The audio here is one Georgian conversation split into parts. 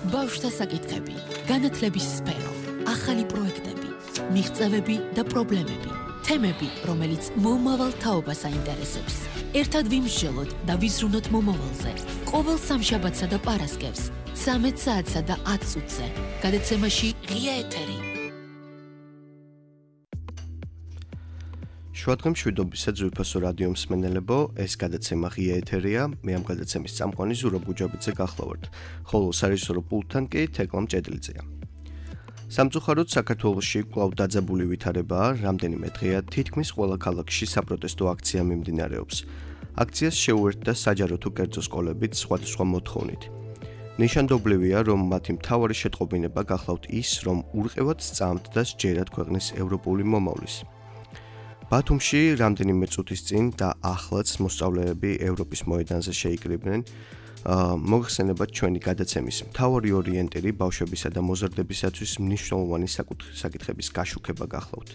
ბავშვთა საკითხები, განათლების სფერო, ახალი პროექტები, მიღწევები და პრობლემები, თემები, რომელიც მომავალ თაობას აინტერესებს. ერთად ვიმსჯელოთ და ვიზრუნოთ მომავალზე. ყოველ სამშაბათსა და პარასკევს 13 საათსა და 10 წუთზე. გადაცემაში ღია ეთერი. შუადღე მშვიდობისა ძვირფასო რადიო მსმენელებო, ეს გადაცემა ღია ეთერია, მე ამ გადაცემის წამყვანი ზურაბ გუჯაბიძე გახლავართ, ხოლო სარეჟისორო პულტთან კი თეკლამ ჭედლიძეა. სამწუხაროდ საქართველოში კვლავ დაძაბული ვითარებაა, რამდენიმე დღეა თითქმის ყველა ქალაქში საპროტესტო აქცია მიმდინარეობს. აქციას შეუერთდა საჯარო თუ კერძო სკოლებიც სხვადასხვა მოთხოვნით. ნიშანდობლივია, რომ მათი მთავარი შეტყობინება გახლავთ ის, რომ ურყევად სწამთ და სჯერათ ქვეყნის ევროპული მომავლის. ბათუმში რამდენიმე წუთის წინ და ახლაც მოსწავლეები ევროპის მოედანზე შეიკრიბნენ. მოგხსენებათ ჩვენი გადაცემის მთავარი ორიენტირი ბავშვებისა და მოზარდებისათვის მნიშვნელოვანი საკითხების გაშუქება გახლავთ.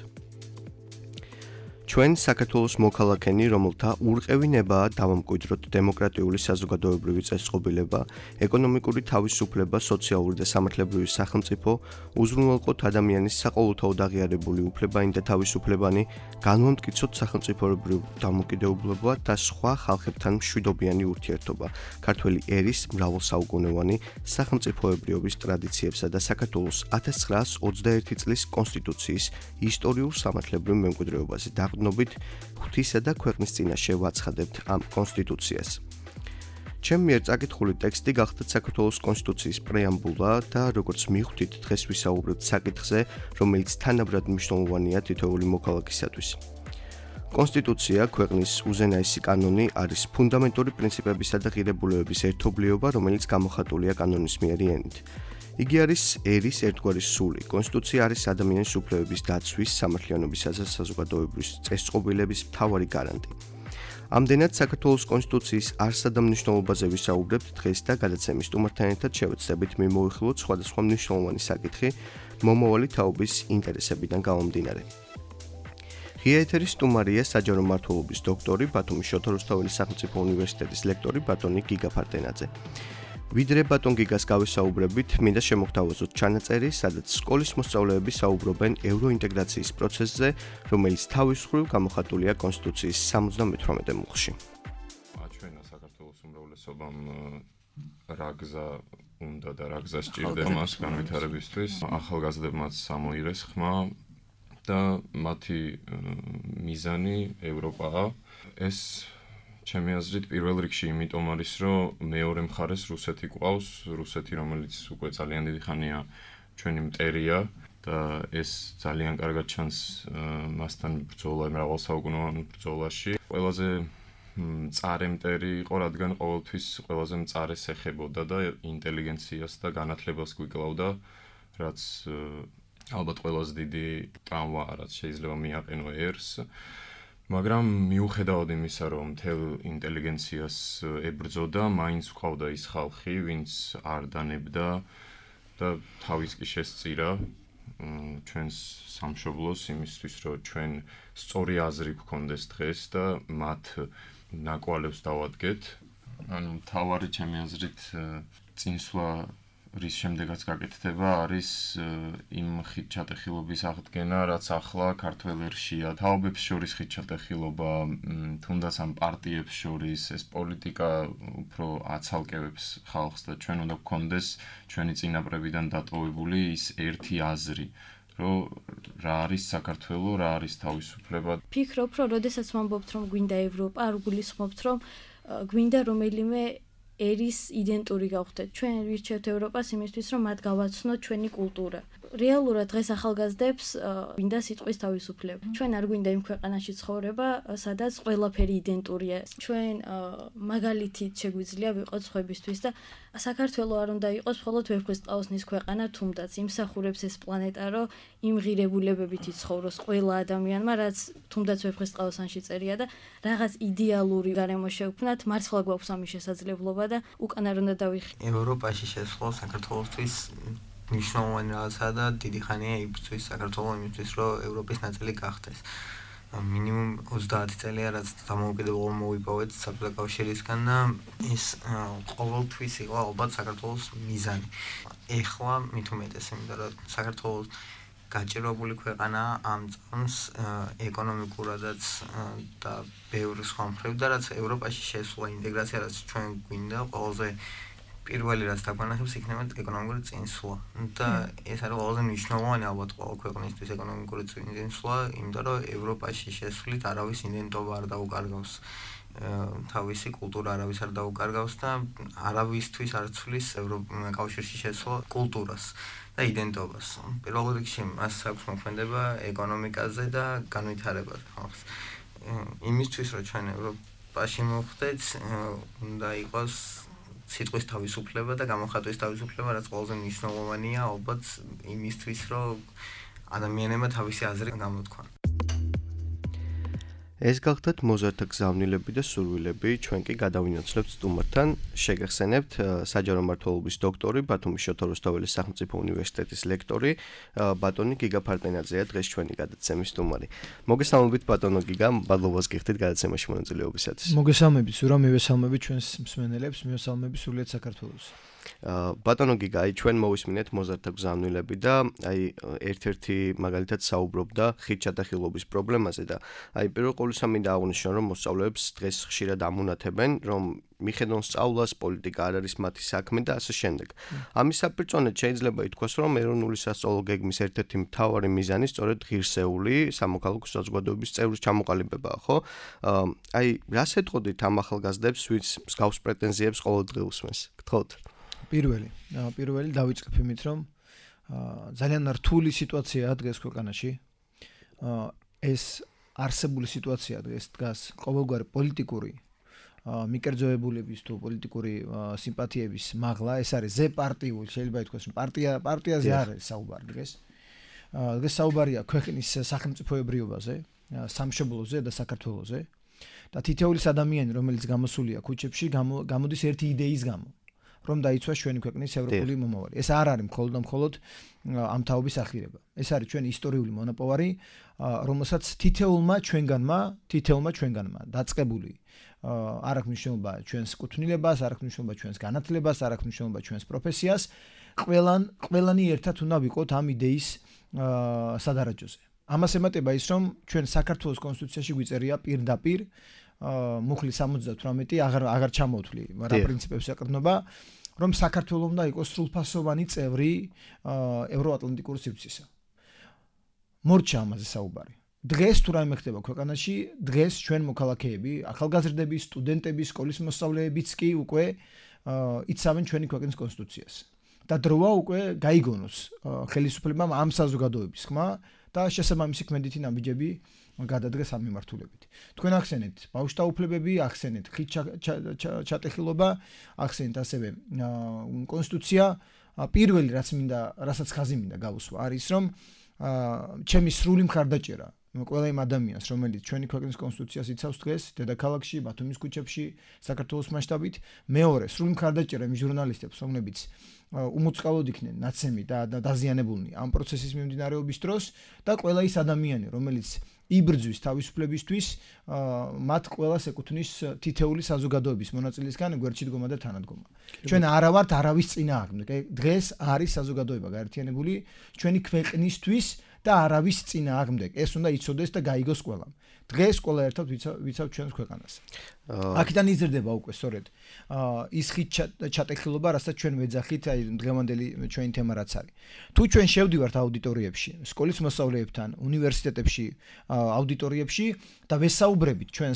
ჩვენ საქართველოს მოქალაქენი, რომელთა ურყევინებაა დავამკვიდროთ დემოკრატიული საზოგადოებრივი წესწყობილება, ეკონომიკური თავისუფლება, სოციალური და სამართლებრივი სახელმწიფო, უზრუნველყოთ ადამიანის საყოველთაოდ აღიარებული უფლებანი და თავისუფლებანი, განვამტკიცოთ სახელმწიფოებრივ დამოუკიდებლობა და სხვა ხალხებთან მშვიდობიანი ურთიერთობა, ქართველი ერის მრავალსაუკუნოვანი სახელმწიფოებრიობის ტრადიციებსა და საქართველოს 1921 წლის კონსტიტუციის ისტორიულ სამართლებრივ მემკვიდრეობაზე gnობით ღვთისა და ქვეყნის წინაშე ვაცხადებთ ამ კონსტიტუციას. ჩემი მიერ წაკითხული ტექსტი გახლავთ საქართველოს კონსტიტუციის პრეამბულა და როგორც მივხვდით, დღეს ვისაუბრებთ საკითხზე, რომელიც თანაბრად მნიშვნელოვანია თითოეული მოქალაქისათვის. კონსტიტუცია, ქვეყნის უზენაესი კანონი, არის ფუნდამენტური პრინციპებისა და ღირებულებების ერთობლიობა, რომელიც გამოხატულია კანონის მიერი ენით. იგი არის ერის ერთგვარი სული. კონსტიტუცია არის ადამიანის უფლებების დაცვის, სამართლიანობისა და საზოგადოებრივი წესწყობილების მთავარი გარანტი. ამდენად საქართველოს კონსტიტუციის არსა და მნიშვნელობაზე ვისაუბრებთ დღეს და გადაცემის სტუმართან ერთად შევეცდებით მიმოვიხილოთ სხვადასხვა მნიშვნელოვანი საკითხი მომავალი თაობის ინტერესებიდან გამომდინარე. ღია ეთერის სტუმარია საჯარო მმართველობის დოქტორი, ბათუმის შოთა რუსთაველის სახელმწიფო უნივერსიტეტის ლექტორი ბატონი გიგა ფარდენაძე. ვიდრე ბატონ გიგას გავისაუბრებით, მინდა შემოგთავაზოთ ჩანაწერი, სადაც სკოლის მოსწავლეები საუბრობენ ევროინტეგრაციის პროცესზე, რომელიც თავის მხრივ გამოხატულია კონსტიტუციის 78 მუხლში. ჩვენა საქართველოს უმრავლესობამ რა გზა უნდა და რა გზა სჭირდება მას განვითარებისთვის, ახალგაზრდებმაც ამოიღეს ხმა და მათი მიზანი ევროპაა. ეს ჩემი აზრით პირველ რიგში იმიტომ არის, რომ მეორე მხარეს რუსეთი ყავს, რუსეთი, რომელიც უკვე ძალიან დიდი ხანია ჩვენი მტერია და ეს ძალიან კარგად ჩანს მასთან ბრძოლა, მრავალსაუკუნოვან ბრძოლაში. ყველაზე მწარე მტერი იყო, რადგან ყოველთვის ყველაზე მწარეს ეხებოდა და ინტელიგენციას და განათლებას გვიკლავდა, რაც ალბათ ყველაზე დიდი ტრავმა, რაც შეიძლება მიაყენო ერს. მაგრამ მიუხედავად იმისა, რომ მთელ ინტელიგენციას ებრძოდა, მაინც ყავდა ის ხალხი, ვინც არ დანებდა და თავის კი შესწირა ჩვენს სამშობლოს იმისთვის, რომ ჩვენ სწორი აზრი გვქონდეს დღეს და მათ ნაკვალევს დავადგეთ. ანუ მთავარი ჩემი აზრით წინსვლა რის შემდეგაც გაკეთდება არის იმ ხიდჩატეხილობის აღდგენა, რაც ახლა ქართველ ერშია. თაობებს შორის ხიდჩატეხილობა, თუნდაც ამ პარტიებს შორის, ეს პოლიტიკა უფრო აცალკევებს ხალხს და ჩვენ უნდა გქონდეს ჩვენი წინაპრებიდან დატოვებული ის ერთი აზრი, რომ რა არის საქართველო, რა არის თავისუფლება. ფიქრობ, რომ როდესაც ვამბობთ, რომ გვინდა ევროპა, არ გულისხმობთ, რომ გვინდა რომელიმე ერის იდენტური გავხდეთ. ჩვენ ვირჩევთ ევროპას იმისთვის, რომ მათ გავაცნოთ ჩვენი კულტურა. რეალურად დღეს ახალგაზრდებს გვინდა სიტყვის თავისუფლება. ჩვენ არ გვინდა იმ ქვეყანაში ცხოვრება, სადაც ყველაფერი იდენტურია. ჩვენ მაგალითით შეგვიძლია ვიყოთ სხვებისთვის და საქართველო არ უნდა იყოს მხოლოდ ვეფხისტყაოსნის ქვეყანა, თუმდაც იმსახურებს ეს პლანეტა, რომ იმ ღირებულებებით იცხოვროს ყველა ადამიანმა, რაც თუმდაც ვეფხისტყაოსანში წერია და რაღაც იდეალური გარემო შევქმნათ, მართლა გვაქვს ამის შესაძლებლობა და უკან არ უნდა დავიხიოთ. ევროპაში შესვლა საქართველოსთვის მნიშვნელოვანი რაღაცაა და დიდი ხანია იბრძვის საქართველოს იმისთვის, რომ ევროპის ნაწილი გახდეს. მინიმუმ 30 წელია, რაც დამოუკიდებლობა მოვიპოვეთ საბჭოთა კავშირისგან და ის ყოველთვის იყო ალბათ საქართველოს მიზანი. ეხლა მით უმეტეს, იმიტომ რომ საქართველოს გაჭირვებული ქვეყანა ამ წამს ეკონომიკურადაც და ბევრ სხვა მხრივ და რაც ევროპაში შესვლა ინტეგრაცია რაც ჩვენ გვინდა ყველაზე პირველი რაც დაგვანახებს იქნება ეკონომიკური წინსვლა და ეს არის ყველაზე მნიშვნელოვანი ალბათ ყველა ქვეყნისთვის ეკონომიკური წინსვლა, იმიტომ რომ ევროპაში შესვლით არავის იდენტობა არ დაუკარგავს თავისი კულტურა არავის არ დაუკარგავს და არავისთვის არ ცვლის კავშირში შესვლა კულტურას და იდენტობას. პირველ რიგში მას აქვს მოქმედება ეკონომიკაზე და განვითარებაზე ხალხს. იმისთვის რომ ჩვენ ევროპაში მოხვდეთ, უნდა იყოს სიტყვის თავისუფლება და გამოხატვის თავისუფლება, რაც ყველაზე მნიშვნელოვანია ალბათ იმისთვის, რომ ადამიანებმა თავისი აზრი გამოთქვან. ეს გახდათ მოზარდთა გზავნილები და სურვილები, ჩვენ კი გადავინაცვლებთ სტუმართან, შეგახსენებთ საჯარო მმართველობის დოქტორი, ბათუმის შოთა რუსთაველის სახელმწიფო უნივერსიტეტის ლექტორი, ბატონი გიგა ფარტენაძეა დღეს ჩვენი გადაცემის სტუმარი. მოგესალმებით ბატონო გიგა, მადლობას გიხდით გადაცემაში მონაწილეობისათვის. მოგესალმებით, სურა მივესალმებით ჩვენს მსმენელებს, მივესალმებით სრულიად საქართველოს. ბატონო გიგა, ჩვენ მოვისმინეთ მოზარდთა გზავნილები და ერთ-ერთი მაგალითად საუბრობდა ხით ჩატახილობის პრობლემაზე და პირველ ყოვლისა მინდა აღვნიშნო, რომ მოსწავლეებს დღეს ხშირად ამონათებენ, რომ მიხედონ სწავლას, პოლიტიკა არ არის მათი საქმე და ასე შემდეგ. ამის საპირწონედ შეიძლება ითქვას, რომ ეროვნული სასწავლო გეგმის ერთ-ერთი მთავარი მიზანი სწორედ ღირსეული სამოქალაქო საზოგადოების წევრის ჩამოყალიბებაა, ხო? რას ეტყოდით ამ ახალგაზრდებს, ვინც მსგავს პრეტენზიებს ყოველდღე უსმენს? გთხოვთ. პირველი დავიწყებ იმით, რომ ძალიან რთული სიტუაციაა დღეს ქვეყანაში. ეს არსებული სიტუაცია დღეს დგას ყოველგვარი პოლიტიკური მიკერძოებულების თუ პოლიტიკური სიმპათიების მაღლა, ეს არის ზეპარტიული, შეიძლება ითქვას, რომ პარტიაზე არ არის საუბარი დღეს. დღეს საუბარია ქვეყნის სახელმწიფოებრიობაზე, სამშობლოზე და საქართველოზე და თითოეულის ადამიანი, რომელიც გამოსულია ქუჩებში, გამოდის ერთი იდეის გამო. რომ დაიცვას ჩვენი ქვეყნის ევროპული მომავალი. ეს არ არის მხოლოდ ამ თაობის ახირება. ეს არის ჩვენი ისტორიული მონოპოვარი, რომელსაც თითოეულმა ჩვენგანმა დაწყებული არ აქვს მნიშვნელობა ჩვენს კუთვნილებას, არ აქვს მნიშვნელობა ჩვენს განათლებას, არ აქვს მნიშვნელობა ჩვენს პროფესიას. ყველანი ერთად უნდა ვიყოთ ამ იდეის სადარაჯოზე. ამას ემატება ის, რომ ჩვენ საქართველოს კონსტიტუციაში გვიწერია პირდაპირ მუხლის 78 აღარ ჩამოვთვლი რა პრინციპებს ეყრდნობა, რომ საქართველოს უნდა იყოს სრულფასოვანი წევრი ევროატლანტიკური სივრცისა. მორჩა ამაზე საუბარი. დღეს თუ რაიმე ხდება ქვეყანაში, დღეს ჩვენ მოქალაქეები, ახალგაზრდები, სტუდენტები, სკოლის მოსწავლეებიც კი უკვე იცავენ ჩვენი ქვეყნის კონსტიტუციას. და დროა უკვე გაიგონოს ხელისუფლებამ ამ საზოგადოების ხმა და შესაბამისი ქმედითი ნაბიჯები გადადგეს ამ მიმართულებით. თქვენ ახსენეთ ბავშვთა უფლებები, ახსენეთ ხით ჩატეხილობა, ახსენეთ ასევე კონსტიტუცია. პირველი რასაც ხაზი მინდა გავუსვა არის, რომ ჩემი სრული მხარდაჭერა ყველა იმ ადამიანს, რომელიც ჩვენი ქვეყნის კონსტიტუციას იცავს დღეს, დედაქალაქში, ბათუმის ქუჩებში, საქართველოს მასშტაბით, მეორე სრული მხარდაჭერა იმ ჟურნალისტებს, რომლებიც უმოწყალოდ იქნენ ნაცემი და დაზიანებულნი ამ პროცესის მიმდინარეობის დროს და ყველა ის ადამიანი, რომელიც იბრძვის თავისუფლებისთვის, მათ ყველას ეკუთვნის თითეული საზოგადოების მონაწილისგან გვერდში დგომა და თანადგომა. ჩვენ არა ვართ არავის წინააღმდეგ. დღეს არის საზოგადოება გაერთიანებული ჩვენი ქვეყნისთვის და არავის წინააღმდეგ. ეს უნდა იცოდეს და გაიგოს ყველამ. დღეს ყველა ერთად ვიცავ ჩვენს ქვეყანას. აქედან იზრდება უკვე სწორედ ის ხით ჩატეხილობა, რასაც ჩვენ ვეძახით, დღევანდელი ჩვენი თემა რაც არის. თუ ჩვენ შევდივართ აუდიტორიებში, სკოლის მოსწავლეებთან, უნივერსიტეტებში, აუდიტორიებში და ვესაუბრებით ჩვენს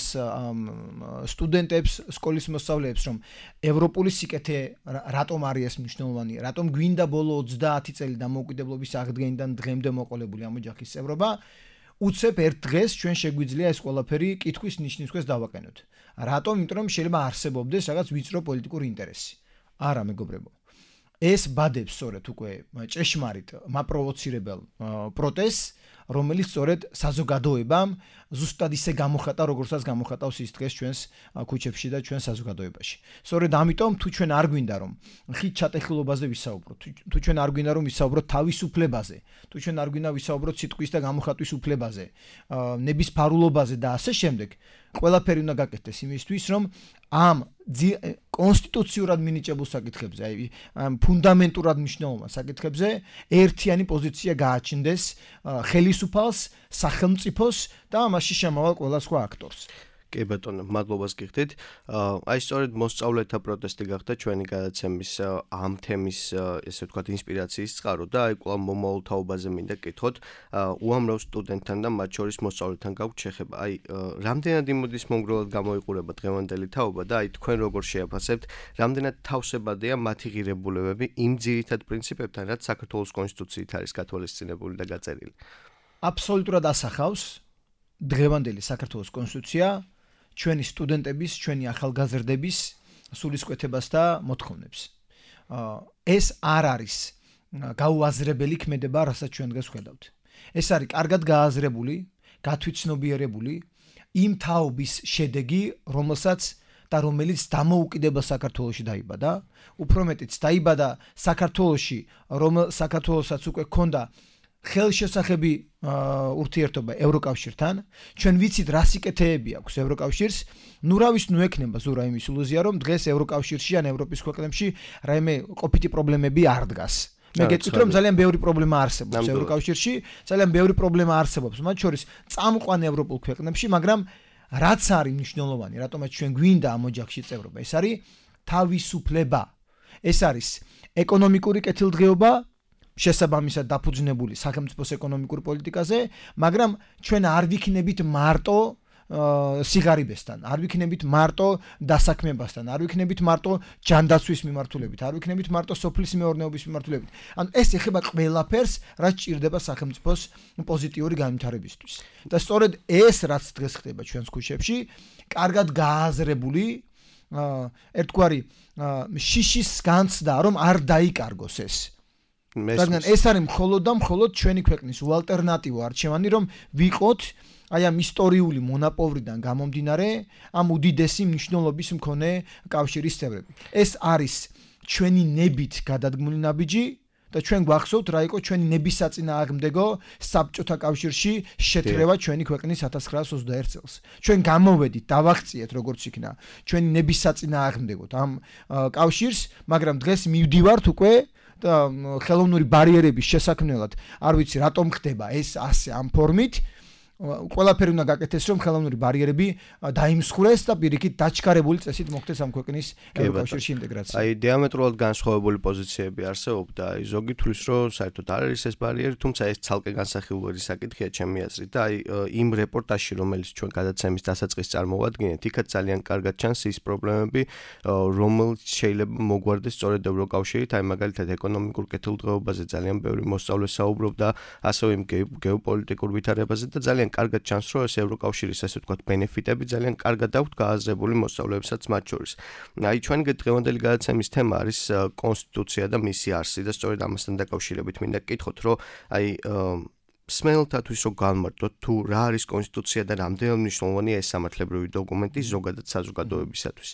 სტუდენტებს, სკოლის მოსწავლეებს, რომ ევროპული სიკეთე რატომ არის მნიშვნელოვანი, რატომ გვინდა ბოლო 30 წელი დამოუკიდებლობის აღდგენიდან დღემდე მოყოლებული ამ ოჯახის წევრობა, უცებ ერთ დღეს ჩვენ შეგვიძლია ეს ყველაფერი კითხვის ნიშნის ქვეშ დავაყენოთ. რატომ? იმიტომ რომ შეიძლება არსებობდეს რაღაც ვიწრო პოლიტიკური ინტერესი. არა, მეგობრებო. ეს ბადებს სწორედ უკვე ჭეშმარიტ მაპროვოცირებელ პროტესტს, რომელიც სწორედ საზოგადოებამ ზუსტად ისე გამოხატა, როგორცაც გამოხატავს ის დღეს ჩვენს ქუჩებში და ჩვენს საზოგადოებაში. სწორედ ამიტომ თუ ჩვენ არ გვინდა რომ ხით ჩატეხილობაზე ვისაუბროთ, თუ ჩვენ არ გვინდა რომ ვისაუბროთ თავისუფლებაზე, თუ ჩვენ არ გვინდა ვისაუბროთ სიტყვის და გამოხატვის უფლებაზე, ნებისფარულობაზე და ასე შემდეგ, ყველაფერი უნდა გაკეთდეს იმისთვის, რომ ამ კონსტიტუციურად მინიჭებულ საკითხებზე, აი ფუნდამენტურად მნიშვნელოვან საკითხებზე ერთიანი პოზიცია გააჩნდეს ხელისუფალს, სახელმწიფოს და მასში შემავალ ყველა სხვა აქტორს. კი ბატონო, მადლობას გიხდით. აი სწორედ მოსწავლეთა პროტესტი გახდა ჩვენი გადაცემის ამ თემის, ესე ვთქვათ, ინსპირაციის წყარო და აი კვლავ მომავალ თაობაზე მინდა გკითხოთ. უამრავ სტუდენტთან და მათ შორის მოსწავლეთან გაქვთ შეხება. აი რამდენად იმოდის მომგრულად გამოიყურება დღევანდელი თაობა და აი თქვენ როგორ შეაფასებთ, რამდენად თავსებადია მათი ღირებულებები იმ ძირითად პრინციპებთან, რაც საქართველოს კონსტიტუციით არის გათვალისწინებული და გაწერილი. აბსოლუტურად ასახავს დღევანდელი საქართველოს კონსტიტუცია ჩვენი სტუდენტების, ჩვენი ახალგაზრდების სულისკვეთებას და მოთხოვნებს. ეს არ არის გაუაზრებელი ქმედება, რასაც ჩვენ დღეს ვხედავთ. ეს არის კარგად გააზრებული, გათვითცნობიერებული იმ თაობის შედეგი, რომელიც დამოუკიდებელ საქართველოში დაიბადა, უფრო მეტიც დაიბადა საქართველოში, საქართველოსაც უკვე ჰქონდა ხელშესახები ურთიერთობა ევროკავშირთან, ჩვენ ვიცით რა სიკეთეები აქვს ევროკავშირს, ნუ ექნება ზურა იმის ილუზია, რომ დღეს ევროკავშირში ან ევროპის ქვეყნებში რაიმე ყოფითი პრობლემები არ დგას. მე გეტყვით, რომ ძალიან ბევრი პრობლემა არსებობს ევროკავშირში, ძალიან ბევრი პრობლემა არსებობს, მათ შორის წამყვან ევროპულ ქვეყნებში, მაგრამ რაც არის მნიშვნელოვანი, რატომაც ჩვენ გვინდა ამ ოჯახში წევრობა, ეს არის თავისუფლება. ეს არის ეკონომიკური კეთილდღეობა, შესაბამისად დაფუძნებული სახელმწიფოს ეკონომიკურ პოლიტიკაზე, მაგრამ ჩვენ არ ვიქნებით მარტო სიღარიბესთან, არ ვიქნებით მარტო დასაქმებასთან, არ ვიქნებით მარტო ჯანდაცვის მიმართულებით, არ ვიქნებით მარტო სოფლის მეურნეობის მიმართულებით. ანუ ეს ეხება ყველაფერს, რაც ჭირდება სახელმწიფოს პოზიტიური განვითარებისთვის. და სწორედ ეს, რაც დღეს ხდება ჩვენს ქუჩებში, კარგად გააზრებული ერთგვარი შიშის განცდა, რომ არ დაიკარგოს ეს. რადგან ეს არის მხოლოდ ჩვენი ქვეყნის უალტერნატივო არჩევანი, რომ ვიყოთ აი ამ ისტორიული მონაპოვრიდან გამომდინარე ამ უდიდესი მნიშვნელობის მქონე კავშირის წევრები. ეს არის ჩვენი ნებით გადადგმული ნაბიჯი და ჩვენ გვახსოვთ რა იყო ჩვენი ნებისაწინააღმდეგო საბჭოთა კავშირში შეთრევა ჩვენი ქვეყნის 1921 წელს. ჩვენ გამოვედით, დავაღწიეთ როგორც იქნა ჩვენი ნებისაწინააღმდეგოთ ამ კავშირს, მაგრამ დღეს მივდივართ უკვე და ხელოვნური ბარიერების შესაქმნელად არ ვიცი რატომ ხდება ეს ასე ამ ფორმით ყველაფერი უნდა გაკეთდეს რომ ხელოვნური ბარიერები დაიმსხვრეს და პირიქით დაჩქარებული წესით მოხდეს ამ ქვეყნის ევროკავშირში ინტეგრაცია. აი დიამეტრულად განსხვავებული პოზიციები არსებობდა. აი ზოგი თვლის რომ საერთოდ არ არის ეს ბარიერი, თუმცა ეს ცალკე განსახილველი საკითხია ჩემი აზრით და აი იმ რეპორტაჟში რომელიც ჩვენ გადაცემის დასაწყისს წარმოვადგინეთ, იქაც ძალიან კარგად ჩანს ის პრობლემები, რომელიც შეიძლება მოგვარდეს სწორედ ევროკავშირით, აი მაგალითად ეკონომიკურ კეთილდღეობაზე ძალიან ბევრი მოსწავლე საუბრობდა, ასევე იმ გეოპოლიტიკურ ვითარებაზე და ძალიან კარგად ჩანს, რომ ეს ევროკავშირის ასე ვთქვათ ბენეფიტები ძალიან კარგად აქვთ გააზრებული მოსწავლეებსაც მათ შორის. აი ჩვენი დღევანდელი გადაცემის თემა არის კონსტიტუცია და მისი არსი და სწორედ ამასთან დაკავშირებით მინდა გკითხოთ, რომ აი სმელთათვის რო განმარტოთ თუ რა არის კონსტიტუცია და რამდენად მნიშვნელოვანია ეს სამართლებრივი დოკუმენტი ზოგადად საზოგადოებისათვის.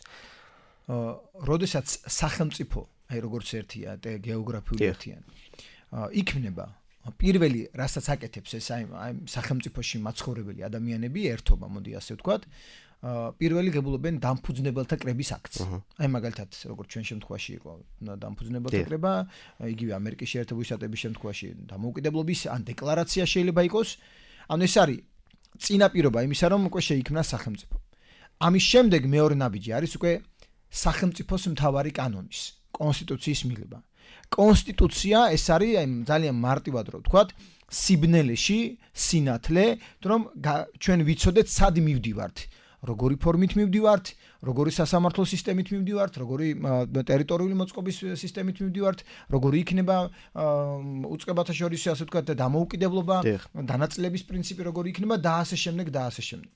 როდესაც სახელმწიფო, აი როგორც ერთია და გეოგრაფიული ერთიანი, იქმნება პირველი რასაც აკეთებს ეს აი სახელმწიფოში მაცხოვრებელი ადამიანები ერთობა, მოდი ასე ვთქვათ, პირველი ღებულობენ დამფუძნებელთა კრების აქტს. აი მაგალითად, როგორც ჩვენ შემთხვევაში იყო დამფუძნებელთა კრება, იგივე ამერიკის შეერთებული შტატების შემთხვევაში დამოუკიდებლობის ან დეკლარაცია შეიძლება იყოს. ანუ ეს არის წინაპირობა იმისა, რომ უკვე შეიქმნა სახელმწიფო. ამის შემდეგ მეორე ნაბიჯი არის უკვე სახელმწიფოს მთავარი კანონის, კონსტიტუციის მიღება. კონსტიტუცია ეს არის აი ძალიან მარტივად რო ვთქვათ, სიბნელეში სინათლე, რომ ჩვენ ვიცოდეთ სად მივდივართ, როგორი ფორმით მივდივართ, როგორი სასამართლო სისტემით მივდივართ, როგორი ტერიტორიული მოწყობის სისტემით მივდივართ, როგორი იქნება უწყებათა შორის ასე ვთქვათ დამოუკიდებლობა, დანაწილების პრინციპი როგორი იქნება და ასე შემდეგ და ასე შემდეგ.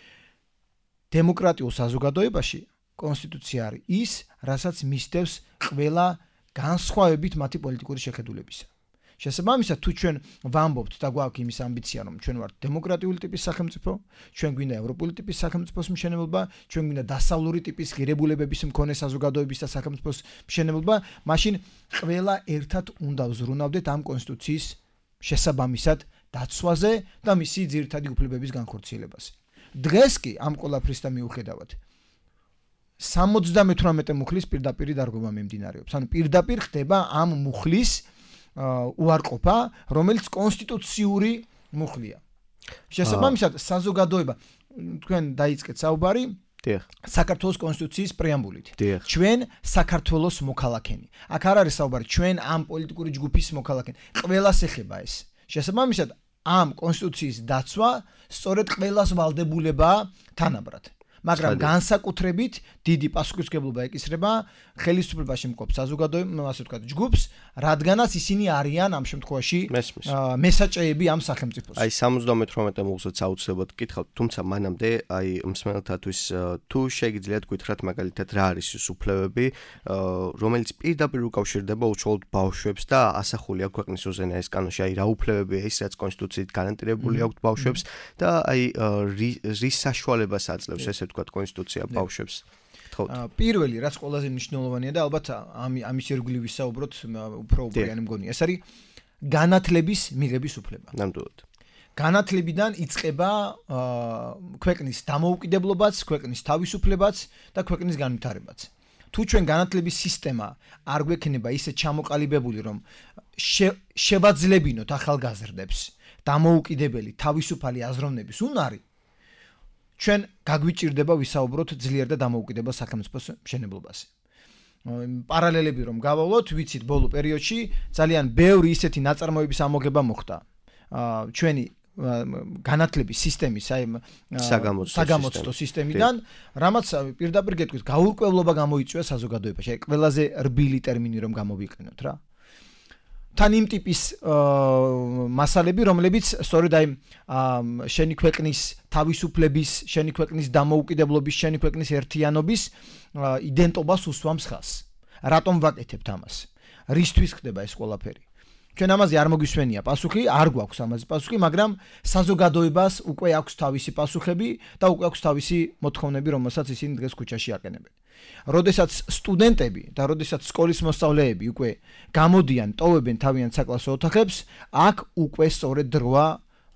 დემოკრატიულ საზოგადოებაში კონსტიტუცია არის ის, რასაც მისდევს ყველა განსხვავებით მათი პოლიტიკური შეხედულებისა. შესაბამისად, თუ ჩვენ ვამბობთ და გვაქვს იმის ამბიცია, რომ ჩვენ ვართ დემოკრატიული ტიპის სახელმწიფო, ჩვენ გვინდა ევროპული ტიპის სახელმწიფოს მშენებლობა, ჩვენ გვინდა დასავლური ტიპის ღირებულებების მქონე საზოგადოების და სახელმწიფოს მშენებლობა, მაშინ ყველა ერთად უნდა ვზრუნავდეთ ამ კონსტიტუციის შესაბამისად დაცვაზე და მისი ძირითადი უფლებების განხორციელებაზე. დღეს კი ამ ყველაფრისთან მიუხედავად 78 მუხლის პირდაპირ დარღვევა მიმდინარეობს. ანუ პირდაპირ ხდება ამ მუხლის უარყოფა, რომელიც კონსტიტუციური მუხლია. შესაბამისად, საზოგადოება თქვენ დაიწყეთ საუბარი საქართველოს კონსტიტუციის პრეამბულით. ჩვენ საქართველოს მოქალაქენი. აქ არ არის საუბარი ჩვენ ამ პოლიტიკური ჯგუფის მოქალაქენი. ყველას ეხება ეს. შესაბამისად, ამ კონსტიტუციის დაცვა სწორედ ყველას ვალდებულებაა თანაბრად. მაგრამ განსაკუთრებით დიდი პასუხისმგებლობა ეკისრება ხელისუფლებაში მყოფ საზოგადოებამ, ასე ვთქვათ, ჯგუფს, რადგანაც ისინი არიან ამ შემთხვევაში მესაჭრეები ამ სახელმწიფოს. აი 78 მუხლსაც აუცილებლად გკითხავთ, თუმცა მანამდე აი მსმენელთათვის თუ შეგიძლიათ გითხრათ მაგალითად რა არის ის უფლებები, რომელიც პირდაპირ უკავშირდება უშუალოდ ბავშვებს და ასახულია ქვეყნის უზენაეს კანონში, აი რა უფლებებია ის, რაც კონსტიტუციით გარანტირებული აქვს ბავშვებს და აი რის საშუალებას აძლევს ესე ვთქვათ კონსტიტუცია ბავშვებს. პირველი რაც ყველაზე მნიშვნელოვანია და ალბათ ამის ირგვლივ ვისაუბროთ უფრო უპირიანი მგონია. ეს არის განათლების მიღების უფლება. ნამდვილად. განათლებიდან იწყება ქვეყნის დამოუკიდებლობაც, ქვეყნის თავისუფლებაც და ქვეყნის განვითარებაც. თუ ჩვენ განათლების სისტემა არ გვექნება ისე ჩამოყალიბებული, რომ შევაძლებინოთ ახალგაზრდებს დამოუკიდებელი თავისუფალი აზროვნების უნარი, ჩვენ გაგვიჭირდება ვისაუბროთ ძლიერ და დამოუკიდებელ სახელმწიფოს მშენებლობაზე. პარალელები რომ გავავლოთ, ვიცით ბოლო პერიოდში ძალიან ბევრი ისეთი ნაწარმოების ამოღება მოხდა. ჩვენი განათლების სისტემის, აი საგამოცდო სისტემიდან, რამაც პირდაპირ გეტყვით, გაურკვევლობა გამოიწვია საზოგადოებაში. აი ყველაზე რბილი ტერმინი რომ გამოვიყენოთ რა. თან იმ ტიპის მასალები, რომლებიც სწორედ აი შენი ქვეყნის თავისუფლების, შენი ქვეყნის დამოუკიდებლობის, შენი ქვეყნის ერთიანობის იდენტობას უსვამს ხაზს. რატომ ვაკეთებთ ამას? რისთვის ხდება ეს ყველაფერი? ჩვენ ამაზე არ მოგვისვენია პასუხი, არ გვაქვს ამაზე პასუხი, მაგრამ საზოგადოებას უკვე აქვს თავისი პასუხები და უკვე აქვს თავისი მოთხოვნები, რომელსაც ისინი დღეს ქუჩაში აყენებენ. როდესაც სტუდენტები და როდესაც სკოლის მოსწავლეები უკვე გამოდიან, ტოვებენ თავიანთ საკლასო ოთახებს, აქ უკვე სწორედ დროა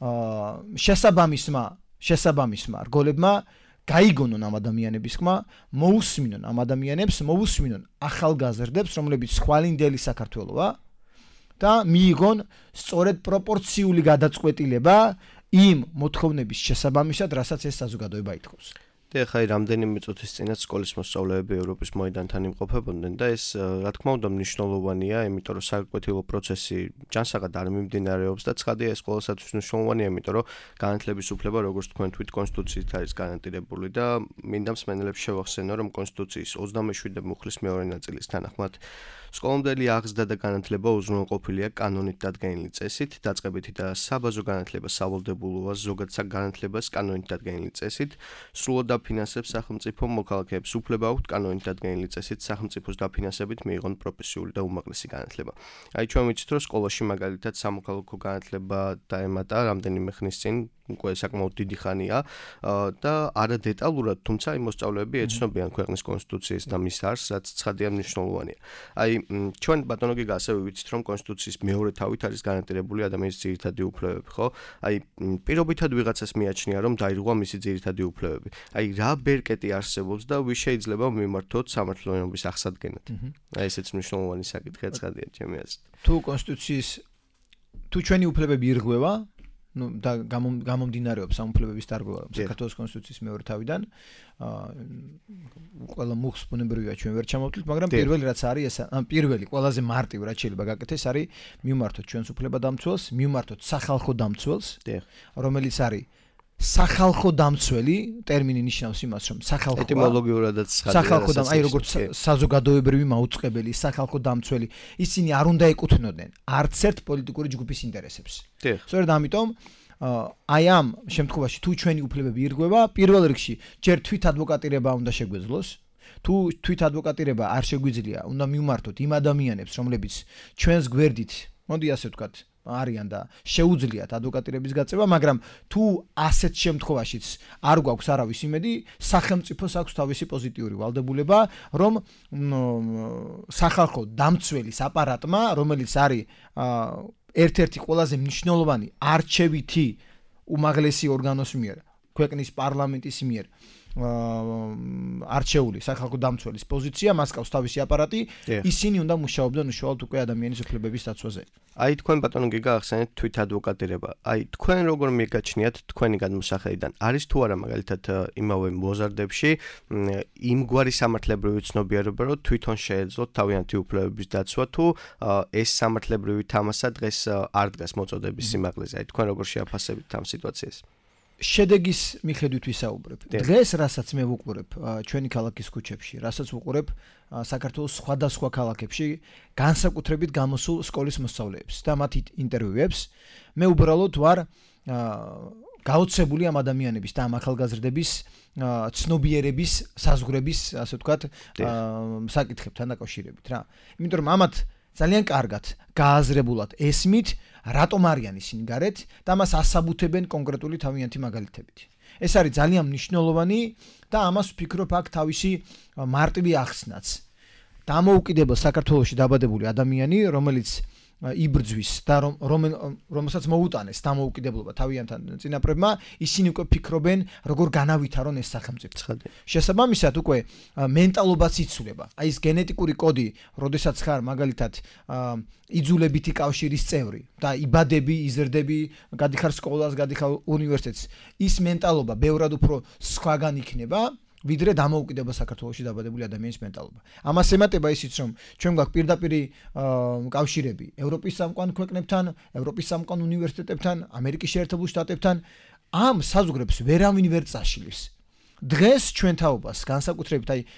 შესაბამისმა რგოლებმა გაიგონონ ამ ადამიანების ხმა, მოусმინონ ამ ადამიანებს, მოусმინონ ახალგაზრდებს, რომლებიც ხვალინდელი საქართველოა და მიიღონ სწორედ პროპორციული გადაწყვეტილება იმ მოთხოვნების შესაბამისად, რასაც ეს საზოგადოება ითხოვს. და ხაი რამდენიმე წუთის წინაც სკოლის მოსწავლეები ევროპის მოედანთან იმყოფებოდნენ და ეს რა თქმა უნდა მნიშვნელოვანია, იმიტომ რომ საკვეთილო პროცესი ჯანსაღად არ მიმდინარეობს და ცხადია ეს ყოველსათვის მნიშვნელოვანია, იმიტომ რომ განათლების უფლება, როგორც თქვენ თვით კონსტიტუციით არის გარანტირებული და მინდა მსმენელებს შევახსენო, რომ კონსტიტუციის 27 მუხლის მეორე ნაწილის თანახმად სკოლამდელი აღზრდა და განათლება უზრუნველყოფილია კანონით დადგენილი წესით, დაწყებითი და საბაზო განათლება სავალდებულოა ზოგად განათლებას კანონით დადგენილი წესით, სრულად დაფინანსებს სახელმწიფო მოქალაქეებს უფლება აქვთ კანონით დადგენილი წესით სახელმწიფოს დაფინანსებით მიიღონ პროფესიული და უმაღლესი განათლება. აი ჩვენ ვიცით, რომ სკოლაში მაგალითად სამოქალაქო განათლება დაემატა რამდენიმე ხნის წინ, უკვე საკმაოდ დიდი ხანია და არა დეტალურად, თუმცა იმ მოსწავლეები ეცნობიან ქვეყნის კონსტიტუციას და მის არსს, რაც ცხადია მნიშვნელოვანია. აი ჩვენ ბატონო გიგა ასევე ვიცით, რომ კონსტიტუციის მეორე თავით არის გარანტირებული ადამიანის ძირითადი უფლებები, ხო? აი პირობითად ვიღაცას მიაჩნია, რომ დაირღვა მისი ძირითადი უფლებები. აი რა ბერკეტი არსებობს და ვის შეიძლება მიმართოთ სამართლიანობის აღსადგენად. აი ესეც მნიშვნელოვანი საკითხია ცხადია ჩემი აზრით. თუ ჩვენი უფლებები ირღვევა, და გამომდინარეობს ამ უფლებების დარღვევა საქართველოს კონსტიტუციის მეორე თავიდან, ყველა მუხს ბუნებრივია ჩვენ ვერ ჩამოვთვლით, მაგრამ პირველი რაც არის ეს, პირველი ყველაზე მარტივი რაც შეიძლება გაკეთდეს არის მივმართოთ ჩვენს უფლებადამცველს, მივმართოთ სახალხო დამცველს, რომელიც არის სახალხო დამცველი, ტერმინი ნიშნავს იმას, რომ სახალხო ეტიმოლოგიურადაც ხდება, აი როგორც საზოგადოებრივი მაუწყებელი, სახალხო დამცველი, ისინი არ უნდა ეკუთვნოდნენ არც ერთ პოლიტიკური ჯგუფის ინტერესებს. სწორედ ამიტომ აი ამ შემთხვევაში თუ ჩვენი უფლებები ირღვევა, პირველ რიგში ჯერ თვით ადვოკატირება უნდა შეგვეძლოს. თუ თვით ადვოკატირება არ შეგვიძლია, უნდა მივმართოთ იმ ადამიანებს, რომლებიც ჩვენს გვერდით, მოდი ასე ვთქვათ, არიან და შეუძლიათ ადვოკატირების გაწევა, მაგრამ თუ ასეთ შემთხვევაშიც არ გვაქვს არავის იმედი, სახელმწიფოს აქვს თავისი პოზიტიური ვალდებულება, რომ სახალხო დამცველის აპარატმა, რომელიც არის ერთ-ერთი ყველაზე მნიშვნელოვანი არჩევითი უმაღლესი ორგანოს მიერ, ქვეყნის პარლამენტის მიერ არჩეული სახალხო დამცველის პოზიცია, მას ყავს თავისი აპარატი, ისინი უნდა მუშაობდნენ უშუალოდ უკვე ადამიანის უფლებების დაცვაზე. აი თქვენ ბატონო გიგა ახსენეთ თვით ადვოკატირება. აი თქვენ როგორ მიგაჩნიათ თქვენი გადმოსახედიდან არის თუ არა მაგალითად იმავე მოზარდებში იმგვარი სამართლებრივი ცნობიერება, რომ თვითონ შეეძლოთ თავიანთი უფლებების დაცვა თუ ეს სამართლებრივი თამასა დღეს არ დგას მოწოდების სიმაღლეზე. აი თქვენ როგორ შეაფასებით ამ სიტუაციას? შედეგის მიხედვით ვისაუბრებ. დღეს რასაც მე ვუყურებ ჩვენი ქალაქის ქუჩებში, რასაც ვუყურებ საქართველოს სხვადასხვა ქალაქებში, განსაკუთრებით გამოსულ სკოლის მოსწავლეებს და მათი ინტერვიუებს, მე უბრალოდ ვარ გაოცებული ამ ადამიანების და ამ ახალგაზრდების ცნობიერების, საზღვრების, ასე ვთქვათ, საკითხებთან დაკავშირებით რა. იმიტომ რომ ამათ ძალიან კარგად გააზრებულად ესმით რატომ არიან ისინი გარეთ და მას ასაბუთებენ კონკრეტული თავიანთი მაგალითებით. ეს არის ძალიან მნიშვნელოვანი და ამას ვფიქრობ აქ თავისი მარტივი ახსნაც. დამოუკიდებელ საქართველოში დაბადებული ადამიანი, რომელიც იბრძვის და რომელსაც მოუტანეს დამოუკიდებლობა თავიანთან წინაპრებმა, ისინი უკვე ფიქრობენ, როგორ განავითარონ ეს სახელმწიფო. შესაბამისად უკვე მენტალობაც იცვლება. აი ეს გენეტიკური კოდი, როდესაც ხარ მაგალითად იძულებითი კავშირის წევრი და იბადები, იზრდები, გადიხარ სკოლას, გადიხარ უნივერსიტეტს, ის მენტალობა ბევრად უფრო სხვაგან იქნება. ვიდრე დამოუკიდებელ საქართველოში დაბადებული ადამიანის მენტალობა. ამას ემატება ისიც, რომ ჩვენ გვაქვს პირდაპირი კავშირები ევროპის სამყარო ქვეყნებთან, ევროპის სამყარო უნივერსიტეტებთან, ამერიკის შეერთებულ შტატებთან. ამ საზღვრებს ვერავინ ვერ წაშლის. დღეს ჩვენ თაობას, განსაკუთრებით აი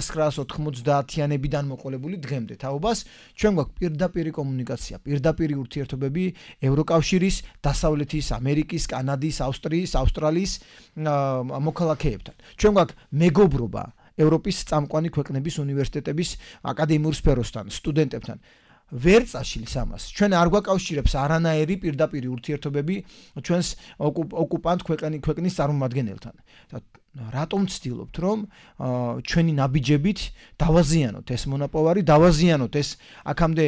1990-იანებიდან მოყოლებული დღემდე თაობას, ჩვენ გვაქვს პირდაპირი კომუნიკაცია, პირდაპირი ურთიერთობები ევროკავშირის, დასავლეთის, ამერიკის, კანადის, ავსტრიის, ავსტრალიის მოქალაქეებთან. ჩვენ გვაქვს მეგობრობა ევროპის წამყვანი ქვეყნების უნივერსიტეტების აკადემიურ სფეროსთან, სტუდენტებთან. ვერ წაშლის ამას. ჩვენ არ გვაკავშირებს არანაირი პირდაპირი ურთიერთობები ჩვენს ოკუპანტ ქვეყნის წარმომადგენელთან. რატომ ვცდილობთ, რომ ჩვენი ნაბიჯებით დავაზიანოთ ეს მონაპოვარი, დავაზიანოთ ეს აქამდე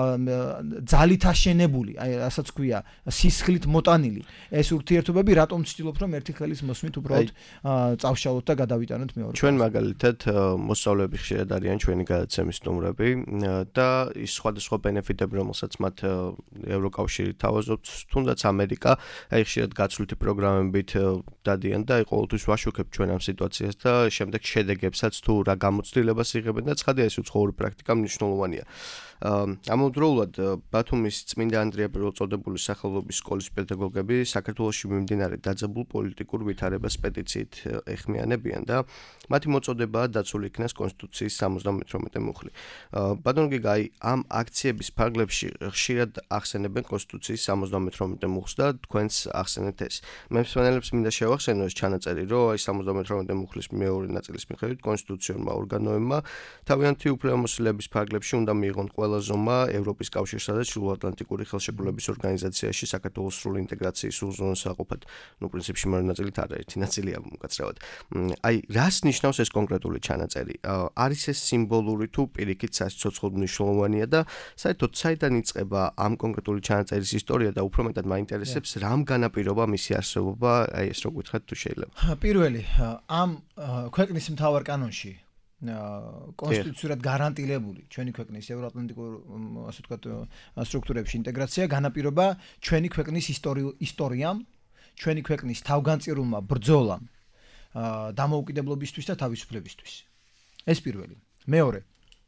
ძალით აშენებული, აი რასაც ქვია, სისხლით მოტანილი ეს ურთიერთობები, რატომ ვცდილობთ, რომ ერთი ხელის მოსმით უბრალოდ წავშალოთ და გადავიტანოთ მეორე. ჩვენ მაგალითად მოსწავლეები ხშირად არიან ჩვენი გადაცემის სტუმრები და ის სხვადასხვა ბენეფიტები, რომელსაც მათ ევროკავშირი თავაზობს, თუნდაც ამერიკა, აი ხშირად გაცვლითი პროგრამებით დადიან და აი ყოველთვის ვაშუქებ ჩვენ ამ სიტუაციას და შემდეგ შედეგებსაც თუ რა გამოცდილებას იღებენ და ცხადია ეს უცხოური პრაქტიკა მნიშვნელოვანია. ამავდროულად ბათუმის წმინდა ანდრია პირველწოდებული სახელობის სკოლის პედაგოგები საქართველოში მიმდინარე დაძაბულ პოლიტიკურ ვითარებას პეტიციით ეხმიანებიან და მათი მოწოდებაა დაცული იქნას კონსტიტუციის 78 მუხლი. ბატონო გიგა, აი ამ აქციების ფარგლებში ხშირად ახსენებენ კონსტიტუციის 78 მუხლს და თქვენს ახსენეთ ეს. მე მსმენელებს მინდა შევახსენო ეს ჩანაწერი, რომ აი 78 მუხლის მეორე ნაწილის მიხედვით კონსტიტუციონმა ორგანოებმა თავიანთი უფლებამოსილების ფარგლებში უნდა მიიღონ ყველა ზომა ევროპის კავშირსა და ჩრდილოატლანტიკური ხელშეკრულების ორგანიზაციაში საქართველოს სრული ინტეგრაციის უზრუნველყოფად საყოფად, პრინციპში მეორე ნაწილით არაერთი ნაწილია უკაცრავად. აი რას ნიშნავს ეს კონკრეტული ჩანაწერი? არის ეს სიმბოლური თუ პირიქით საცოცხლოდ მნიშვნელოვანია და საერთოდ საიდან იწყება ამ კონკრეტული ჩანაწერის ისტორია და უფრო მეტად მაინტერესებს რამ განაპირობა მისი არსებობა, აი ეს რო გითხრათ თუ შეიძლება. პირველი, ამ ქვეყნის მთავარ კანონში კონსტიტუციურად გარანტირებული ჩვენი ქვეყნის ევროატლანტიკურ ასე ვთქვათ სტრუქტურებში ინტეგრაცია განაპირობა ჩვენი ქვეყნის ისტორიამ, ჩვენი ქვეყნის თავგანწირულმა ბრძოლამ დამოუკიდებლობისთვის და თავისუფლებისთვის. ეს პირველი. მეორე,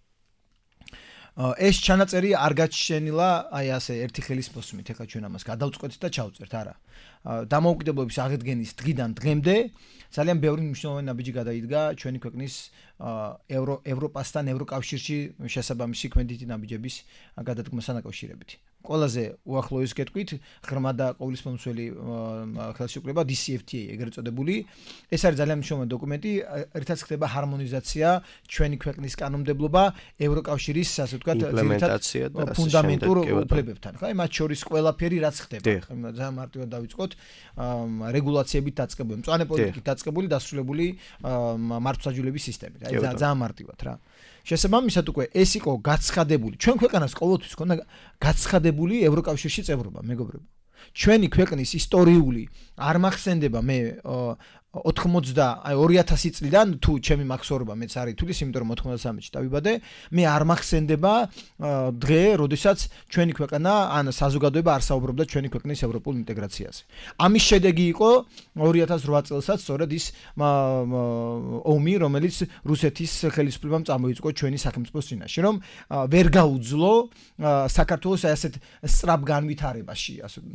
ეს ჩანაწერი არ გაჩენილა აი ასე ერთი ხელის მოსმით, ეხლა ჩვენ ამას გადავწყვეტთ და ჩავწერთ, არა. დამოუკიდებლობის აღდგენის დღიდან დღემდე ძალიან ბევრი მნიშვნელოვანი ნაბიჯი გადაიდგა ჩვენი ქვეყნის ევროპასთან, ევროკავშირში შესაბამისი ქმედითი ნაბიჯების გადადგმასთან დაკავშირებით. ყველაზე უახლოეს გეტყვით ღრმა და ყოვლისმომცველი ხელშეკრულება DCFTA ეგრეთ წოდებული. ეს არის ძალიან მნიშვნელოვანი დოკუმენტი, ერთად ხდება ჰარმონიზაცია ჩვენი ქვეყნის კანონმდებლობა ევროკავშირის, ასე ვთქვათ, იმპლემენტაცია და ფუნდამენტურ უფლებებთან. ხა მათ შორის ყველაფერი რაც ხდება. ძალიან მარტივად დავიწყოთ, რეგულაციებით დაწყებული, მწვანე პოლიტიკით დაწყებული, დასრულებული მართლმსაჯულების სისტემით. აი ძალიან მარტივად რა. შესაბამისად უკვე ეს იყო გაცხადებული. ჩვენ ქვეყანას ყოველთვის ქონდა გაცხადებული ევროკავშირში წევრობა, მეგობრებო. ჩვენი ქვეყნის ისტორიული არ მახსენდება მე აი 2000 წლიდან თუ ჩემი მაქსორობა მეც არის თulis, იმიტომ რომ 93-ში დავიბადე, მე არ მახსენდება დღე, როდესაც ჩვენი ქვეყანა ან საზოგადოება არ საუბრობდა ჩვენი ქვეყნის ევროპულ ინტეგრაციაზე. ამის შედეგი იყო 2008 წელსაც სწორედ ის ომი, რომელიც რუსეთის ხელისუფლებამ წამოიწყო ჩვენი სახელმწიფოს წინაშე, რომ ვერ გაუძლო საქართველოს ასეთ სწრაფ განვითარებაში,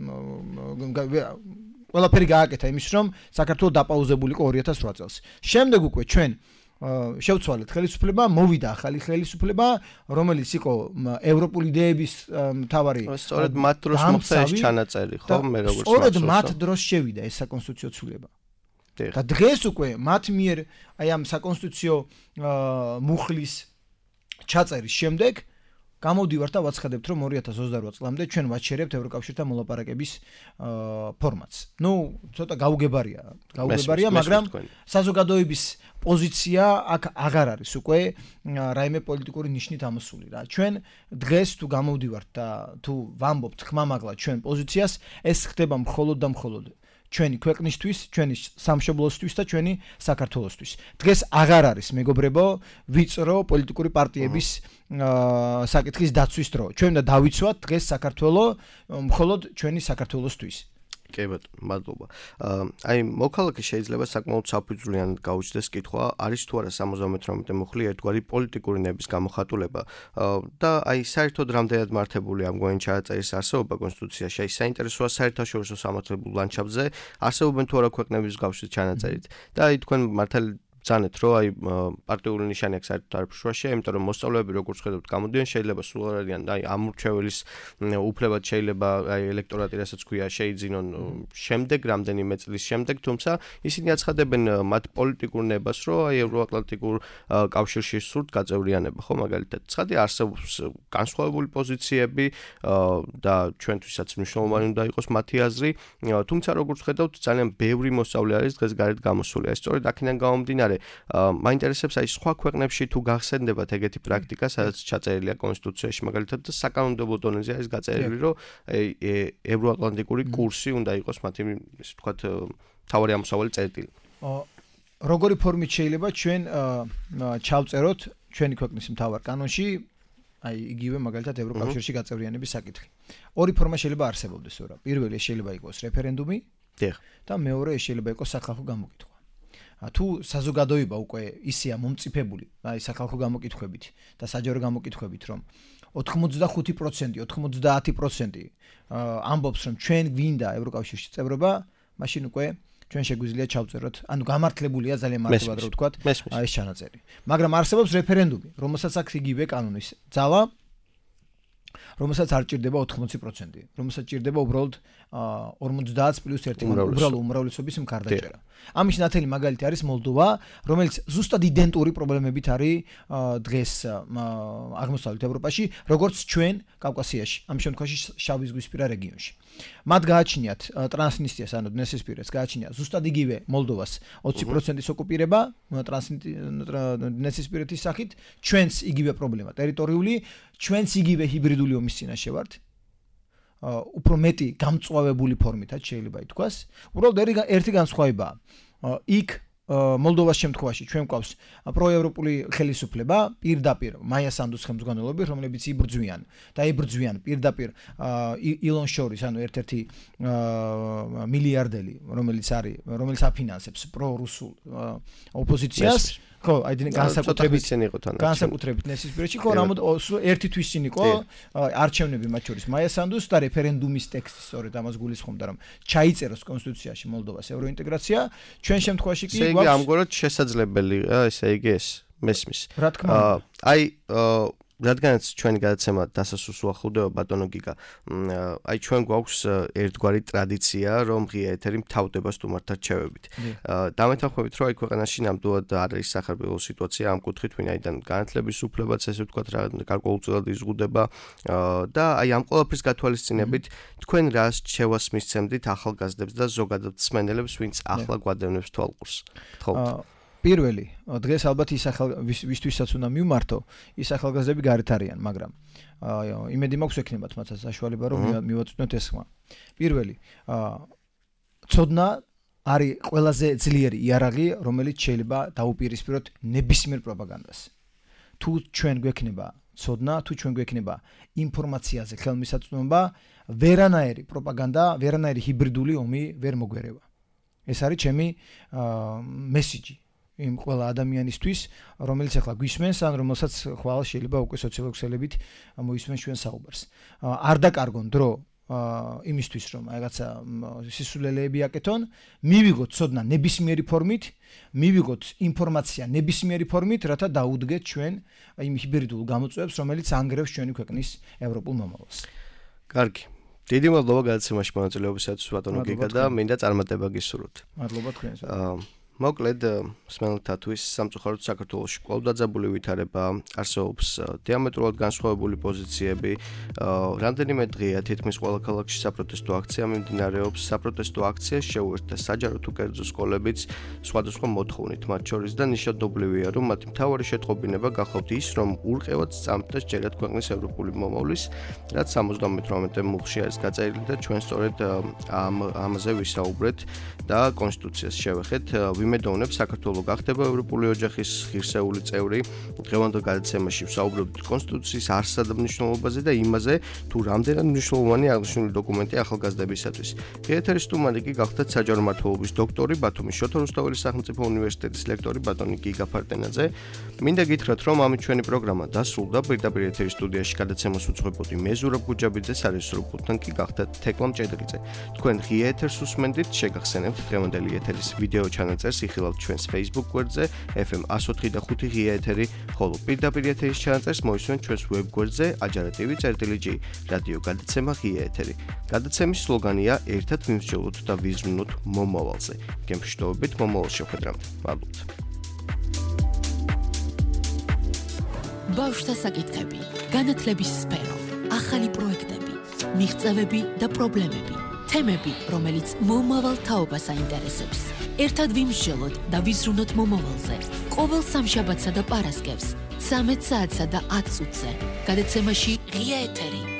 ყველაფერი გააკეთა იმის რომ საქართველოს დაპაუზებული იყო 2008 წელს. შემდეგ უკვე ჩვენ შევცვალეთ ხელისუფლება, მოვიდა ახალი ხელისუფლება, რომელიც იყო ევროპული იდეების მთავარი. სწორედ მათ დროს მოხდა ეს ჩანაწერი, ხო, მე როგორც სწორედ მათ დროს შევიდა ეს საკონსტიტუციო ცვლილება. და დღეს უკვე მათ მიერ აი ამ საკონსტიტუციო მუხლის ჩაწერის შემდეგ გამოვდივართ და ვაცხადებთ, რომ 2028 წლამდე ჩვენ ვაჩერებთ ევროკავშირთან მოლაპარაკების ფორმატს. ცოტა გაუგებარია, მაგრამ საზოგადოების პოზიცია აქ აღარ არის უკვე რაიმე პოლიტიკური ნიშნით ამოსული რა. ჩვენ დღეს თუ გამოვდივართ და თუ ვამბობთ ხმამაღლა ჩვენ პოზიციას, ეს ხდება მხოლოდ და მხოლოდ ჩვენი ქვეყნისთვის, ჩვენი სამშობლოსთვის და ჩვენი საქართველოსთვის. დღეს აღარ არის მეგობრებო ვიწრო პოლიტიკური პარტიების საკითხის დაცვის დრო. ჩვენ და დავიცვათ დღეს საქართველოს მხოლოდ ჩვენი საქართველოსთვის. კი ბატონო, მადლობა. აი მოქალაქე შეიძლება საკმაოდ საფუძვლიანად გაუჩნდეს კითხვა, არის თუ არა 78 მუხლი ერთგვარი პოლიტიკური ნების გამოხატულება და აი საერთოდ რამდენად მართებული ამგვარი ჩაწერის არსებობა კონსტიტუციაში, აი საინტერესოა საერთაშორისო სამართლებრივ ლანდშაფტზე არსებობენ თუ არა ქვეყნების მსგავსი ჩანაწერით. და აი თქვენ მართალი ძანეთ რომ აი პარტიული ნიშანი აქ საერთოდ არ ფშვაშია, იმიტომ რომ მოსწავლეები როგორც ხედავთ გამოდიან, შეიძლება სულ არ არიან აი ამურჩეველის უფლებად შეიძლება აი ელექტორატი რასაც ქვია შეიძინონ შემდეგ რამდენიმე წლის შემდეგ, თუმცა ისინი აცხადებენ მათ პოლიტიკურ ნებას, რომ აი ევროატლანტიკურ კავშირში სურთ გაწევრიანება, ხო, მაგალითად. ცხადი არსებობს განსხვავებული პოზიციები და ჩვენთვისაც მნიშვნელოვანი უნდა იყოს მათი აზრი, თუმცა როგორც ხედავთ ძალიან ბევრი მოსწავლე არის დღეს გარეთ გამოსული. ეს სწორედ აქედან გამომდინარე მაინტერესებს აი სხვა ქვეყნებში თუ გახსენდებათ ეგეთი პრაქტიკა, სადაც ჩაწერილია კონსტიტუციაში მაგალითად და საკანონმდებლო დონეზე არის გაწერილი, რომ ევროატლანტიკური კურსი უნდა იყოს მათი, ისე ვთქვათ, მთავარი ამოსავალი წერტილი. როგორი ფორმით შეიძლება ჩვენ ჩავწეროთ ჩვენი ქვეყნის მთავარ კანონში აი იგივე მაგალითად ევროკავშირში გაწევრიანების საკითხი. ორი ფორმა შეიძლება არსებობდეს, რა. პირველი შეიძლება იყოს რეფერენდუმი და მეორე შეიძლება იყოს სახალხო გამოკითხვა. თუ საზოგადოება უკვე ისეა მომწიფებული, აი სახალხო გამოკითხვებით და საჯარო გამოკითხვებით, რომ 85%, 90% ამბობს, რომ ჩვენ გვინდა ევროკავშირში წევრობა, მაშინ უკვე ჩვენ შეგვიძლია ჩავწეროთ, ანუ გამართლებულია ძალიან მარტივად რო ვთქვათ, ეს ჩანაწერი. მაგრამ არსებობს რეფერენდუმი, რომელსაც აქვს იგივე კანონის ძალა, რომელსაც არ ჭირდება 80%, რომელსაც ჭირდება უბრალოდ 50+1 უბრალო უმრავლესობის მხარდაჭერა. ამის ნათელი მაგალითი არის მოლდოვა, რომელიც ზუსტად იდენტური პრობლემებით არის დღეს აღმოსავლეთ ევროპაში, როგორც ჩვენ კავკასიაში, ამ შემთხვევაში შავი ზღვისპირა რეგიონში. მათ გააჩნიათ ტრანსნისტრიას, ანუ დნესისპირეთს გააჩნია ზუსტად იგივე მოლდოვას 20%-ის ოკუპირება დნესისპირეთის სახით, ჩვენს იგივე პრობლემა ტერიტორიული, ჩვენს იგივე ჰიბრიდული ომის წინაშე ვართ. უფრო მეტი გამწვავებული ფორმითაც შეიძლება ითქვას. უბრალოდ ერთი განსხვავებაა. იქ მოლდოვას შემთხვევაში ჩვენ გვყავს პროევროპული ხელისუფლება პირდაპირ მაია სანდუს ხელმძღვანელობით, რომლებიც იბრძვიან და იბრძვიან პირდაპირ ილონ შორის, ანუ ერთ-ერთი მილიარდელი, რომელიც აფინანსებს პრორუსულ ოპოზიციას. ხო, აი განსაკუთრებით ნესისპირეთში, ხო, რამოდ ერთი თვის წინ იყო არჩევნები მათ შორის მაია სანდუს და რეფერენდუმის ტექსტი სწორედ ამას გულისხმობდა, რომ ჩაიწეროს კონსტიტუციაში მოლდოვას ევროინტეგრაცია. ჩვენ შემთხვევაში კი გვაქვს ამგვარად შესაძლებელი, ესე იგი ეს მესმის. რა თქმა უნდა. აი რადგანაც ჩვენი გადაცემა დასასრულს უახლოვდება ბატონო გიგა, აი ჩვენ გვაქვს ერთგვარი ტრადიცია, რომ ღია ეთერი მთავდება სტუმართა რჩევებით. დამეთანხმებით, რომ აი ქვეყანაში ნამდვილად არ არის სახარბელო სიტუაცია ამ კუთხით, ვინაიდან განათლების უფლებაც ესე ვთქვათ, რა გარკვეულწილად იზღუდება და აი ამ ყველაფრის გათვალისწინებით თქვენ რა რჩევას მისცემდით ახალგაზრდებს და ზოგადად მსმენელებს, ვინც ახლა გვადევნებს თვალყურს? პირველი, დღეს ალბათ ვისთვისაც უნდა მივმართო, ის ახალგაზრდები გარეთ არიან, მაგრამ იმედი მაქვს ექნებათ მათაც საშუალება, რომ მივაწვდნოთ ეს ხმა. პირველი, ცოდნა არის ყველაზე ძლიერი იარაღი, რომელიც შეიძლება დაუპირისპიროთ ნებისმიერ პროპაგანდას. თუ ჩვენ გვექნება ცოდნა, თუ ჩვენ გვექნება ინფორმაციაზე ხელმისაწვდომობა, ვერანაირი პროპაგანდა, ვერანაირი ჰიბრიდული ომი ვერ მოგვერევა. ეს არის ჩემი მესიჯი იმ ყველა ადამიანისთვის, რომელიც ახლა გვისმენს, ან რომელსაც ხვალ შეიძლება უკვე სოციოლოგიურ ქსელებით მოისმენს ჩვენ საუბარს. არ დაკარგონ დრო იმისთვის, რომ რაღაცა სისულელეები აკეთონ, მივიღოთ ცოდნა ნებისმიერი ფორმით, მივიღოთ ინფორმაცია ნებისმიერი ფორმით, რათა დაუდგეთ ჩვენ იმ ჰიბრიდულ გამოწვევებს, რომელიც ანგრევს ჩვენი ქვეყნის ევროპულ მომავალს. კარგი. დიდი მადლობა გადაცემაში მონაწილეობისათვის ბატონო გიგა და მინდა წარმატება გისურვოთ. მადლობა თქვენს. მოკლედ სმენელთათვის სამწუხაროდ საქართველოში კვლავ დაძაბული ვითარება არსებობს დიამეტრულად განსხვავებული პოზიციები. რამდენიმე დღეა თითქმის ყველა ქალაქში საპროტესტო აქცია მიმდინარეობს. საპროტესტო აქციას შეუერთდა საჯარო თუ კერძო სკოლებიც სხვადასხვა მოთხოვნით, მათ შორის და ნიშნავდობლივია, რომ მათი მთავარი შეტყობინება გახლავთ ის, რომ ურყევად სწამთ და სჯერათ ქვეყნის ევროპული მომავლის, რაც 78 მუხში არის გაწერილი და ჩვენ სწორედ ამაზე ვისაუბრეთ და კონსტიტუციას შევეხეთ. ვიმედოვნებ საქართველოს გახდება ევროპული ოჯახის ღირსეული წევრი. დღევანდელ გადაცემაში ვსაუბრობთ კონსტიტუციის არსსა და მნიშვნელობაზე და იმაზე, თუ რამდენად მნიშვნელოვანი აღნიშნული დოკუმენტი ახალგაზრდებისათვის. ეთერის სტუმარი კი გახდათ საჯარო მმართველობის დოქტორი, ბათუმის შოთა რუსთაველის სახელმწიფო უნივერსიტეტის ლექტორი ბატონი გიგა ფარტენაძე. მინდა გითხრათ, რომ ამით ჩვენი პროგრამა დასრულდა. პირდაპირ ეთერის სტუდიაში გადაცემას უძღვებოდი მე ზურაბ გუჯაბიძე, სარესურსო პულტთან კი გახდათ თეკლამ ჭედრიძე. თქვენ ღია ეთერს უსმენდით, შეგახსენებთ დღევანდელი ეთერის ვიდეო ჩანაწერს იხილავთ ჩვენს Facebook გვერდზე FM 104.5 ღია ეთერი, ხოლო პირდაპირ ეთერის ჩანაწერს მოისმენთ ჩვენს ვებ გვერდზე ajarativi.gi რადიო გადაცემა ღია ეთერი. გადაცემის სლოგანია ერთად ვიმსჯელოთ და ვიზრუნოთ მომავალზე. გემშვიდობებით მომავალ შეხვედრამდე. მადლობთ. ბავშვთა საკითხები, განათლების სფერო, ახალი პროექტები, მიღწევები და პრობლემები. თემები, რომელიც მომავალ თაობას აინტერესებს. ერთად ვიმსჯელოთ და ვიზრუნოთ მომავალზე. ყოველ სამშაბათსა და პარასკევს 13 საათსა და 10 წუთზე. გადაცემაში ღია ეთერი.